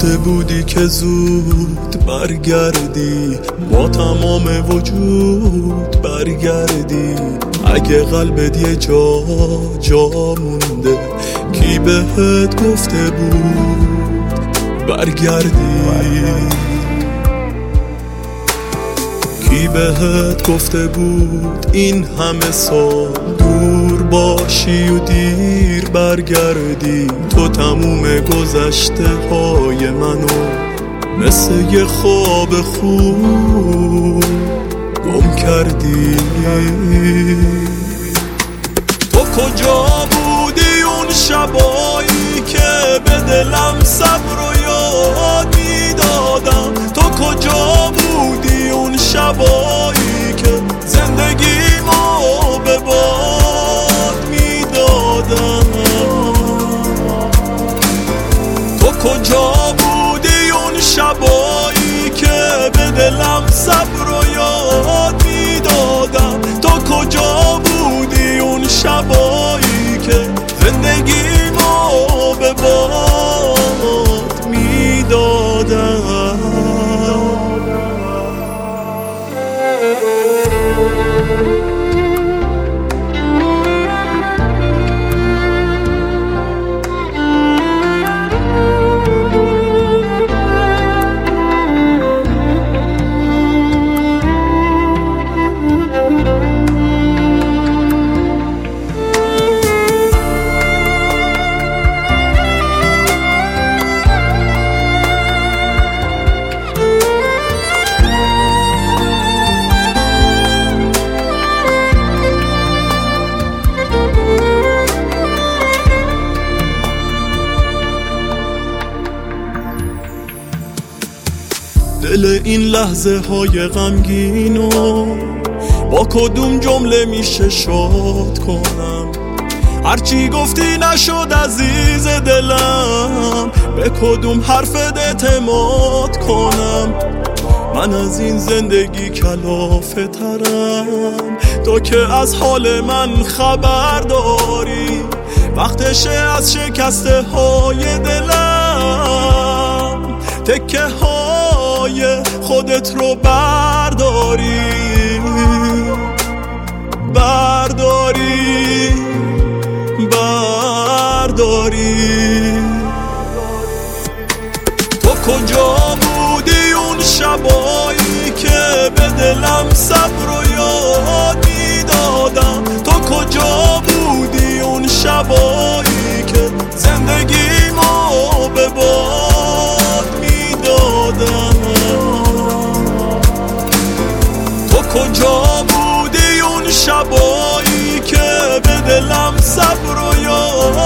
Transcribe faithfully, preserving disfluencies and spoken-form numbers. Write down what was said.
گفته بودی که زود برگردی، با تمام وجود برگردی. اگه قلبت یه جا جا مونده، کی بهت گفته بود برگردی؟ کی بهت گفته بود این همه سال دور باشی و دیر برگردی؟ تو تموم گذشته های منو مثل یه خواب خوب گم کردی. تو کجا بودی اون شبایی که به دلم صبر و یاد میدادم؟ تو کجا بودی اون شبایی که زندگیمو به باد میدادم؟ تو کجا بودی اون شبایی که به دلم صبر و یاد میدادم؟ تو کجا بودی اون شبایی که زندگیمو به باد میدادم؟ دل این لحظه های غمگینو با کدوم جمله میشه شاد کنم؟ هرچی گفتی نشد عزیز دلم، به کدوم حرفت اعتماد کنم؟ من از این زندگی کلافه ترم، تو که از حال من خبر داری. وقتشه از شکسته های دلم تکه های خودت رو برداری برداری برداری. تو کجا بودی اون شبایی که به دلم صبر و یاد میدادم؟ تو کجا بودی اون شبایی که زندگیمو به باد میدادم؟ تو کجا بودی اون شبایی که به دلم صبر و یاد